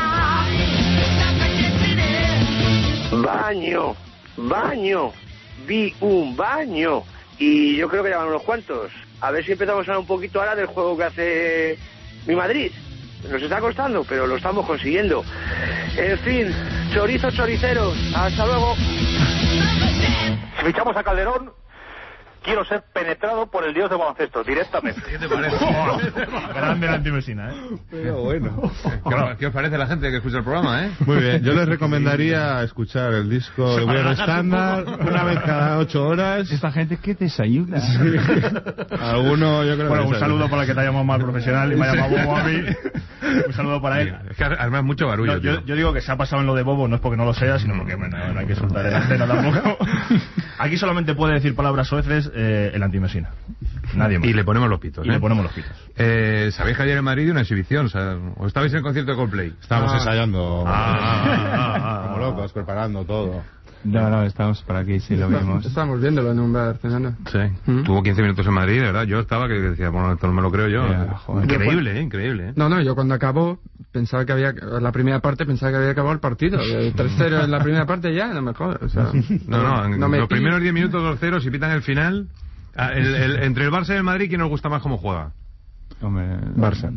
Baño, vi un baño y yo creo que ya van unos cuantos. A ver si empezamos a hablar un poquito ahora del juego que hace mi Madrid. Nos está costando, pero lo estamos consiguiendo. En fin, choriceros, hasta luego. Si fichamos a Calderón, quiero ser penetrado por el dios de baloncesto, directamente. ¿Qué te parece? Grande la antimesina, Pero bueno. ¿Qué os parece la gente que escucha el programa, Muy bien, yo les recomendaría escuchar el disco de Weird Standard una vez cada 8 horas. Esta gente que desayuna. Alguno, yo creo. Bueno, un saludo para el que te ha llamado mal profesional y me ha llamado bobo a mí. Un saludo para él. Es que además mucho barullo. No, yo digo que se ha pasado en lo de bobo, no es porque no lo sea, sino porque no hay que soltar el antena tampoco. Aquí solamente puede decir palabras soeces el antimesina. Nadie más. Y le ponemos los pitos. ¿Sabéis que ayer en Madrid una exhibición? ¿O estabais en el concierto de Coldplay? Estábamos ensayando. Como locos, preparando todo. No, estamos por aquí, sí lo vimos. Estamos viéndolo en un bar, Fernando. Sí. Tuvo 15 minutos en Madrid, de verdad. Yo estaba que decía, bueno, esto no me lo creo yo. Increíble. No, yo cuando acabó, pensaba que había... La primera parte pensaba que había acabado el partido. El 3-0 en la primera parte ya, no me jodas. O sea, los primeros 10 minutos 2-0, si pitan el final... entre el Barça y el Madrid, ¿quién nos gusta más cómo juega? Hombre, el Barça.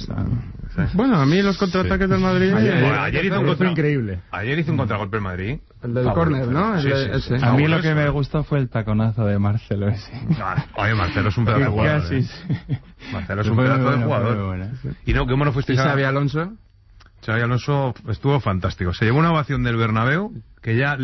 Sí. Bueno, a mí los contraataques del Madrid... Ayer hizo un increíble. Ayer hizo un contragolpe el Madrid. El del córner, ¿no? Sí. A mí lo que me gustó fue el taconazo de Marcelo ese. Oye, Marcelo es un pedazo de jugador. Marcelo es un pedazo de jugador. ¿Y no, cómo no fuiste a... ¿Xavi Alonso? Xavi Alonso estuvo fantástico. Se llevó una ovación del Bernabéu, que ya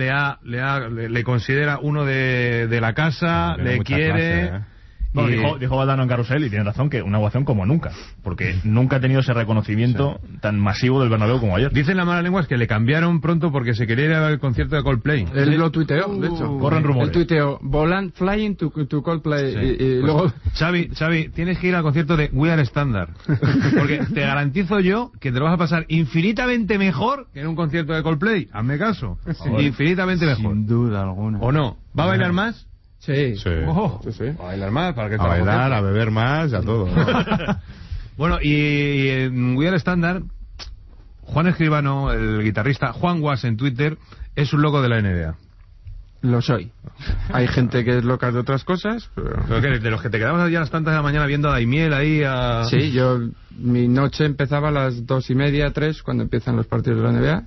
le considera uno de la casa, le quiere... Clase, Bueno, dijo Valdano en Carrusel, y tiene razón, que una ovación como nunca, porque nunca ha tenido ese reconocimiento tan masivo del Bernabéu como ayer. Dicen las malas lenguas que le cambiaron pronto porque se quería ir al concierto de Coldplay. Él lo tuiteó, de hecho. Corren rumores. Él tuiteó, flying to Coldplay, y luego... Xavi, tienes que ir al concierto de We Are Standard, porque te garantizo yo que te lo vas a pasar infinitamente mejor que en un concierto de Coldplay. Hazme caso. Infinitamente mejor. Sin duda alguna. ¿O no? ¿Va a bailar más? Sí. Sí. A bailar más, para que a bailar, a beber más, a todo. Bueno, y en We Are Standard, Juan Escribano, el guitarrista, Juan Guas en Twitter, es un loco de la NBA. Lo soy. Hay gente que es loca de otras cosas, pero ¿qué? ¿De los que te quedabas allá a las tantas de la mañana viendo a Daimiel ahí a...? Sí, mi noche empezaba a las 2:30, 3, cuando empiezan los partidos de la NBA.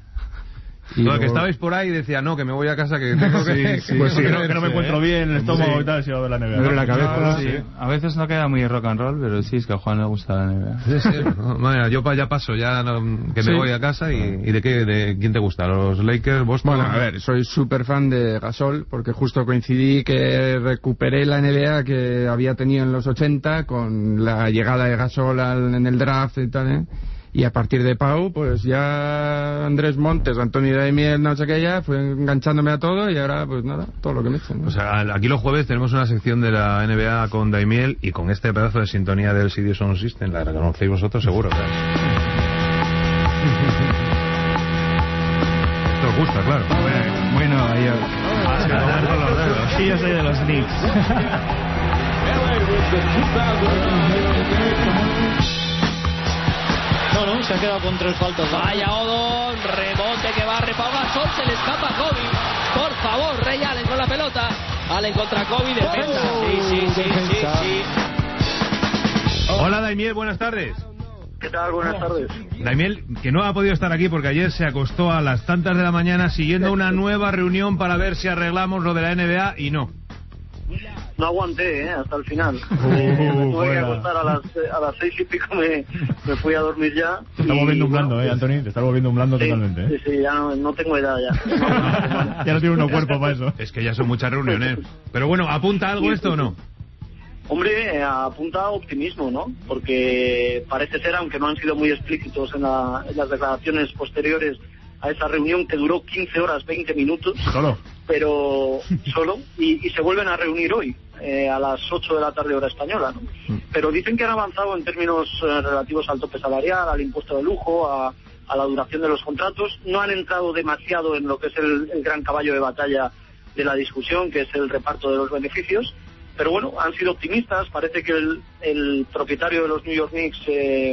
Y luego... que estabais por ahí y decía, no, que me voy a casa, que tengo que... que no me encuentro bien el estómago y tal, si va a ver la NBA. Me duele la cabeza. A veces no queda muy rock and roll, pero sí, es que a Juan le gusta la NBA. Bueno, yo ya paso, que me voy a casa y ¿de quién te gusta? ¿Los Lakers, Boston? Bueno, a ver, soy súper fan de Gasol, porque justo coincidí que recuperé la NBA que había tenido en los 80 con la llegada de Gasol en el draft y tal, Y a partir de Pau, pues ya Andrés Montes, Antonio Daimiel, no sé qué, ya fue enganchándome a todo y ahora, pues nada, todo lo que me echen, ¿no? O sea, aquí los jueves tenemos una sección de la NBA con Daimiel y con este pedazo de sintonía del CD Sound System, la reconocéis vosotros seguro, claro. Esto os gusta, claro. Bueno, yo... Sí, yo soy de los Knicks. No, se ha quedado con 3 faltas. Vaya Odón, rebote que barre Pau Gasol, se le escapa a Kobe. Por favor, Ray Allen con la pelota. Allen contra Kobe, defensa. Sí. Hola Daimiel, buenas tardes. ¿Qué tal? Buenas tardes. Daimiel, que no ha podido estar aquí porque ayer se acostó a las tantas de la mañana siguiendo una nueva reunión para ver si arreglamos lo de la NBA y no. No aguanté, hasta el final. Me tuve que acostar a las 6 y pico, me fui a dormir ya. Te estás volviendo un blando, Anthony, te estás volviendo un blando totalmente. Sí, ya no tengo edad ya. Ya no tiene uno cuerpo para eso. Es que ya son muchas reuniones. Pero bueno, ¿apunta algo esto o no? Hombre, apunta optimismo, ¿no? Porque parece ser, aunque no han sido muy explícitos en las declaraciones posteriores a esa reunión que duró 15 horas 20 minutos. ¿Solo? Pero solo. Y se vuelven a reunir hoy, a las 8 de la tarde hora española, ¿no? Pero dicen que han avanzado en términos relativos al tope salarial, al impuesto de lujo, a la duración de los contratos. No han entrado demasiado en lo que es el gran caballo de batalla de la discusión, que es el reparto de los beneficios. Pero bueno, han sido optimistas. Parece que el propietario de los New York Knicks,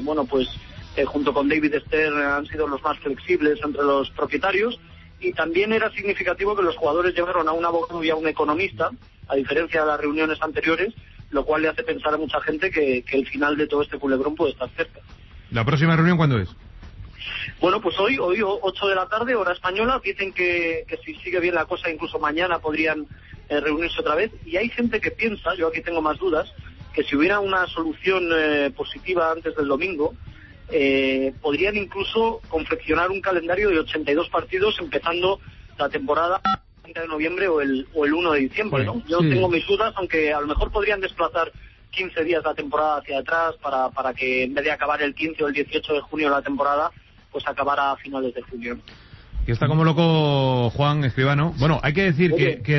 junto con David Stern, han sido los más flexibles entre los propietarios. Y también era significativo que los jugadores llevaron a un abogado y a un economista, a diferencia de las reuniones anteriores, lo cual le hace pensar a mucha gente que el final de todo este culebrón puede estar cerca. ¿La próxima reunión cuándo es? Bueno, pues hoy 8 de la tarde, hora española. Dicen que si sigue bien la cosa, incluso mañana podrían reunirse otra vez. Y hay gente que piensa, yo aquí tengo más dudas, que si hubiera una solución positiva antes del domingo, podrían incluso confeccionar un calendario de 82 partidos empezando la temporada el 30 de noviembre o el 1 de diciembre, ¿no? Yo tengo mis dudas, aunque a lo mejor podrían desplazar 15 días la temporada hacia atrás para que en vez de acabar el 15 o el 18 de junio la temporada, pues acabara a finales de junio. Que está como loco Juan Escribano. Bueno, hay que decir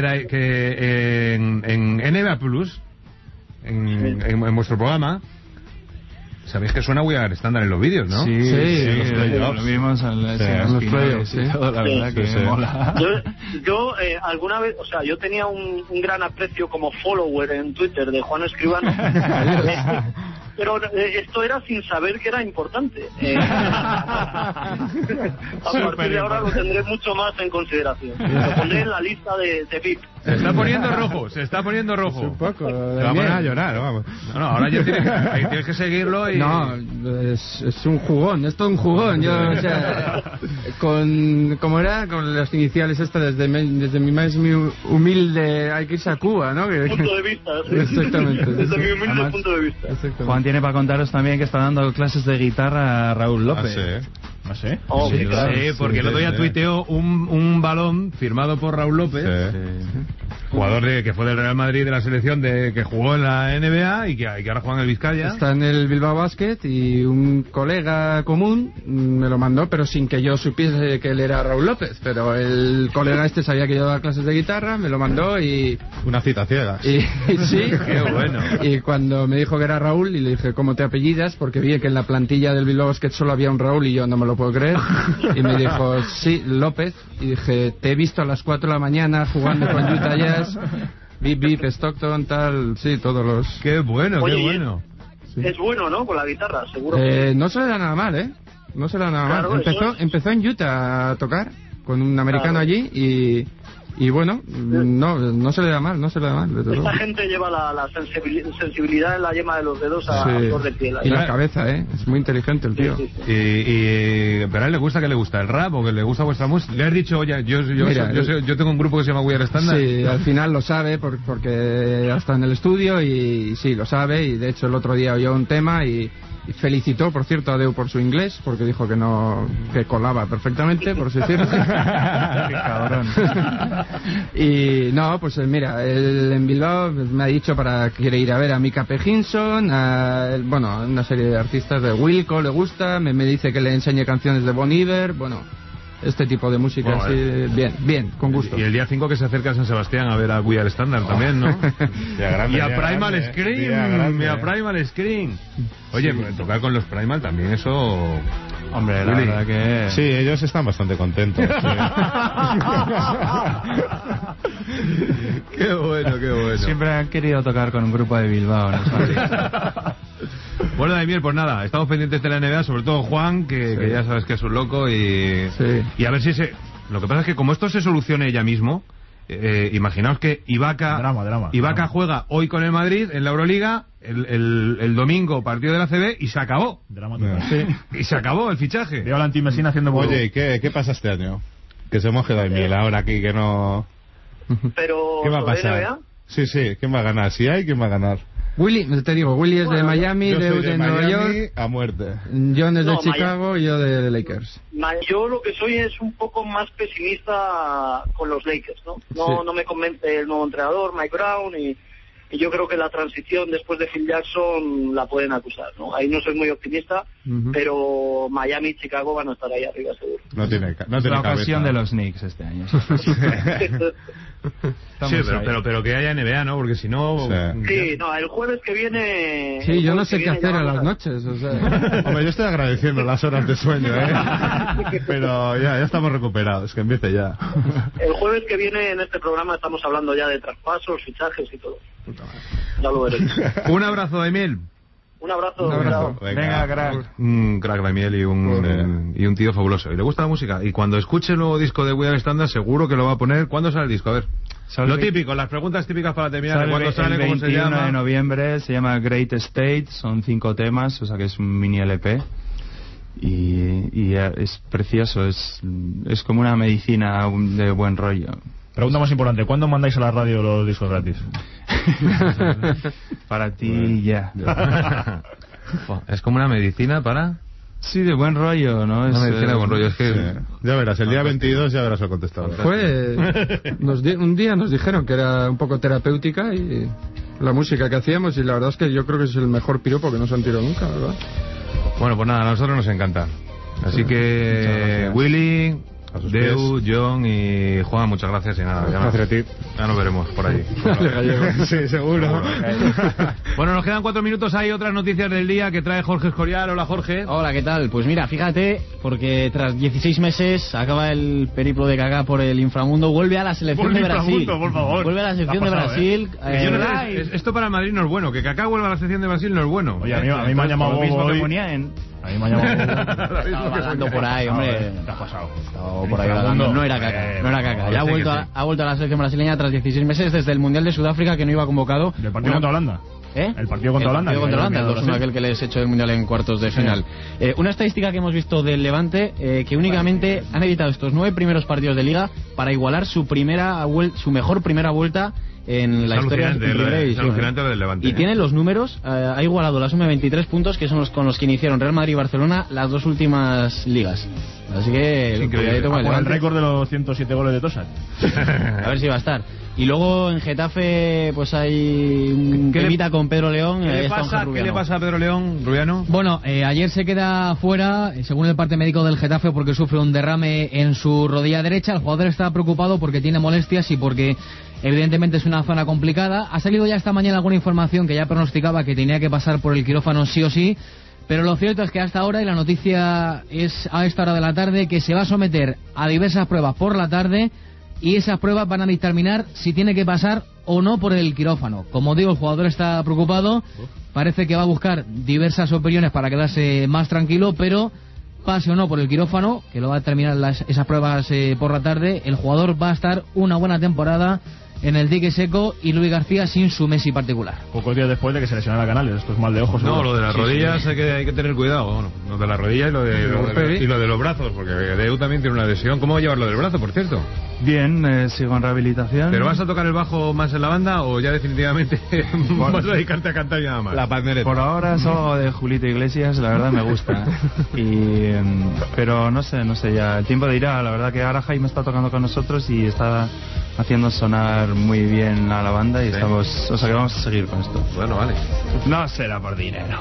que en NBA Plus, en vuestro programa, sabéis que suena We Are Standard en los vídeos, ¿no? Sí, lo vimos en los playoffs, la verdad que me mola. Yo alguna vez, yo tenía un gran aprecio como follower en Twitter de Juan Escribano, pero esto era sin saber que era importante. A partir de ahora lo tendré mucho más en consideración. Lo pondré en la lista de VIP. Se está poniendo rojo. Un poco. Se va a poner a llorar, vamos. No, ahora ya tienes que seguirlo y... No, es un jugón, es todo un jugón. Yo, ¿cómo era? Con las iniciales estas, desde mi más humilde, hay que irse a Cuba, ¿no? Punto de vista, sí. Exactamente. Desde mi humilde punto de vista. Juan tiene para contaros también que está dando clases de guitarra a Raúl López. ¿Ah, sí? Sí, porque el otro día tuiteó un balón firmado por Raúl López, jugador que fue del Real Madrid, de la selección que jugó en la NBA y que ahora juega en el Vizcaya. Está en el Bilbao Basket y un colega común me lo mandó, pero sin que yo supiese que él era Raúl López. Pero el colega sabía que yo daba clases de guitarra, me lo mandó y... Una cita ciega. Sí, qué bueno. Y cuando me dijo que era Raúl, y le dije, ¿cómo te apellidas? Porque vi que en la plantilla del Bilbao Basket solo había un Raúl y yo no me lo puedo creer. Y me dijo, sí, López. Y dije, te he visto a las 4 de la mañana jugando con Utah Jazz, Bip, Stockton, tal, sí, todos los... Qué bueno, Oye, qué bueno. Sí. Es bueno, ¿no? Con la guitarra, seguro. No se le da nada mal, No se le da nada mal. Empezó en Utah a tocar con un americano allí y bueno, no se le da mal, Esta gente lleva la sensibilidad en la yema de los dedos a flor de piel. Y la cabeza, es muy inteligente el tío. Sí. Pero a él le gusta, ¿qué le gusta? ¿El rap o que le gusta vuestra música? Le has dicho, oye, yo tengo un grupo que se llama We Are Standard. Sí, al final lo sabe porque está en el estudio y sí, lo sabe, y de hecho el otro día oyó un tema y felicitó, por cierto, a Deu por su inglés, porque dijo que colaba perfectamente, por así decirlo. Qué cabrón. Y no, pues mira, él en Bilbao me ha dicho quiere ir a ver a Mika P. Hinson, una serie de artistas de Wilco, le gusta, me dice que le enseñe canciones de Bon Iver, este tipo de música, así, bien, con gusto. Y el día 5 que se acerca a San Sebastián a ver a We Are Standard también, ¿no? Y a Primal Scream. Oye, tocar con los Primal también, eso... Hombre, la verdad que... Sí, ellos están bastante contentos. Qué bueno. Siempre han querido tocar con un grupo de Bilbao, ¿no? Bueno, Daimiel, pues nada, estamos pendientes de la NBA, sobre todo Juan, que ya sabes que es un loco y a ver si lo que pasa es que como esto se solucione ella mismo, imaginaos que Ibaka juega hoy con el Madrid en la Euroliga, el domingo partido de la CB y se acabó. Sí. Y se acabó el fichaje. Veo a Valentín Messina haciendo... Oye, ¿qué pasa este año? Que se moje Daimiel ahora aquí, que no... Pero ¿qué va a pasar? NBA? Sí, ¿quién va a ganar? Si hay, ¿quién va a ganar? Willy, te digo, Willy es de Miami, yo soy de Nueva York, a muerte. John es de Chicago y yo de Lakers. Yo lo que soy es un poco más pesimista con los Lakers, ¿no? No me convence el nuevo entrenador, Mike Brown, y yo creo que la transición después de Phil Jackson la pueden acusar, ¿no? Ahí no soy muy optimista, pero Miami y Chicago van a estar ahí arriba seguro. No tiene la ocasión cabeza. de los Knicks este año. Sí, pero que haya NBA, ¿no? Porque si no... Sí, no, el jueves que viene... Sí, yo no sé qué hacer a las noches, o sea... Hombre, yo estoy agradeciendo las horas de sueño, pero ya estamos recuperados, que empiece ya. El jueves que viene en este programa estamos hablando ya de traspasos, fichajes y todo. Ya lo veréis. Un abrazo, Daimiel. Un abrazo. Venga, crack. Un crack Daimiel y un tío fabuloso. Y le gusta la música. Y cuando escuche el nuevo disco de We Are Standard, seguro que lo va a poner. ¿Cuándo sale el disco? A ver. Lo típico, las preguntas típicas para terminar. ¿Cuándo sale? ¿Cómo se llama? El 21 de noviembre, se llama Great State, son 5 temas, o sea que es un mini LP. Y es precioso, es como una medicina de buen rollo. Pregunta más importante, ¿cuándo mandáis a la radio los discos gratis? Para ti ya. Es como una medicina para... Sí, de buen rollo, ¿no? Una medicina de buen rollo, es que... Sí. Ya verás, el día 22 ya verás el contestador. Un día nos dijeron que era un poco terapéutica y la música que hacíamos, y la verdad es que yo creo que es el mejor piropo que nos han tirado nunca, ¿verdad? Bueno, pues nada, a nosotros nos encanta. Así que, Willy, Deu, John y Juan, muchas gracias y nada. Gracias a ti. Ya nos veremos por ahí. Sí, seguro. Bueno, nos quedan 4 minutos. Hay otras noticias del día que trae Jorge Escorial. Hola, Jorge. Hola, ¿qué tal? Pues mira, fíjate, porque tras 16 meses acaba el periplo de Kaká por el inframundo, vuelve a la selección de Brasil. Por favor. Vuelve a la selección de Brasil. Esto para Madrid no es bueno. Que Kaká vuelva a la selección de Brasil no es bueno. Oye, a mí me han llamado mismo hoy. que ponía en... A mí me ha llamado... Estaba hablando por ahí, hombre. ¿Qué ha pasado? Estaba por ahí hablando. No era Kaká. Ya ha vuelto a la selección brasileña tras 16 meses desde el Mundial de Sudáfrica, que no iba convocado. ¿Del partido contra Holanda? El partido contra Holanda. El 2-1, aquel que les echó del Mundial en cuartos de final. Una estadística que hemos visto del Levante, que únicamente han evitado estos 9 primeros partidos de Liga para igualar su mejor primera vuelta en la historia de Primera División. Es alucinante del Levante. Y tiene los números, ha igualado la suma de 23 puntos, que son con los que iniciaron Real Madrid y Barcelona las 2 últimas ligas. Así que con el récord de los 107 goles de Tosa. A ver si va a estar. Y luego en Getafe pues hay un temita con Pedro León. ¿Qué le pasa a Pedro León, Rubiano? Bueno, ayer se queda fuera, según el parte médico del Getafe, porque sufre un derrame en su rodilla derecha. El jugador está preocupado porque tiene molestias y porque evidentemente es una zona complicada. Ha salido ya esta mañana alguna información que ya pronosticaba que tenía que pasar por el quirófano sí o sí. Pero lo cierto es que hasta ahora, y la noticia es a esta hora de la tarde, que se va a someter a diversas pruebas por la tarde, y esas pruebas van a determinar si tiene que pasar o no por el quirófano. Como digo, el jugador está preocupado, parece que va a buscar diversas opiniones para quedarse más tranquilo, pero pase o no por el quirófano, que lo va a determinar esas pruebas por la tarde, el jugador va a estar una buena temporada en el dique seco, y Luis García sin su Messi particular. Pocos días después de que se lesionara Canales, esto es mal de ojos. No, lo de las rodillas hay que tener cuidado. Bueno, lo de las rodillas y lo de los brazos, porque Deu también tiene una lesión. ¿Cómo va a llevar lo del brazo, por cierto? Bien, sigo en rehabilitación. ¿Pero vas a tocar el bajo más en la banda o ya definitivamente vas a dedicarte a cantar y nada más? La pandereta. Por ahora es algo de Julito Iglesias, la verdad me gusta. Pero no sé, ya el tiempo dirá. La verdad que ahora Jaime está tocando con nosotros y está haciendo sonar muy bien a la banda y estamos, o sea que vamos a seguir con esto. Bueno, vale. No será por dinero.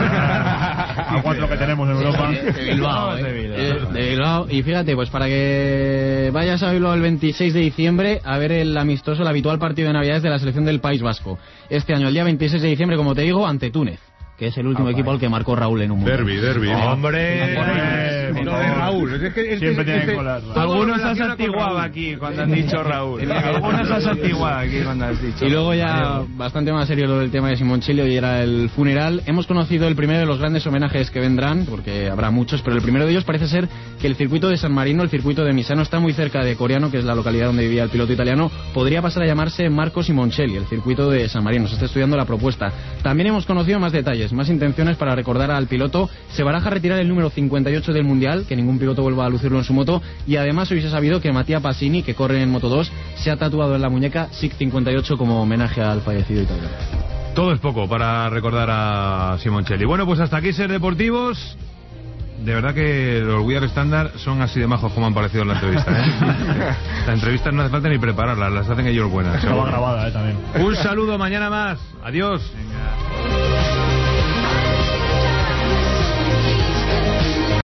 A 4 que tenemos en Europa. De Bilbao, de Bilbao. Y fíjate, pues para que vayas a Bilbao el 26 de diciembre a ver el amistoso, el habitual partido de Navidades de la selección del País Vasco. Este año, el día 26 de diciembre, como te digo, ante Túnez, que es el último equipo al que marcó Raúl en un mundial. Derbi. ¡Hombre! Lo de Raúl. Siempre tienen que colar. Algunos has atiguado aquí cuando has dicho Raúl. Algunos has atiguado aquí cuando has dicho. Y luego ya bastante más serio lo del tema de Simoncelli, hoy era el funeral. Hemos conocido el primero de los grandes homenajes que vendrán, porque habrá muchos, pero el primero de ellos parece ser que el circuito de San Marino, el circuito de Misano, está muy cerca de Coriano, que es la localidad donde vivía el piloto italiano. Podría pasar a llamarse Marco Simoncelli, el circuito de San Marino. Se está estudiando la propuesta. También hemos conocido más detalles, más intenciones para recordar al piloto. Se baraja retirar el número 58 del Mundial, que ningún piloto vuelva a lucirlo en su moto, y además hoy se ha sabido que Mattia Pasini, que corre en Moto 2, se ha tatuado en la muñeca SIC 58 como homenaje al fallecido italiano. Todo es poco para recordar a Simoncelli. Bueno, pues hasta aquí Ser Deportivos. De verdad que los We Are Standard son así de majos como han parecido en la entrevista, ¿eh? La entrevista no hace falta ni prepararlas, las hacen ellos buenas. Estaba grabada, también. Un saludo, mañana más. Adiós. Venga.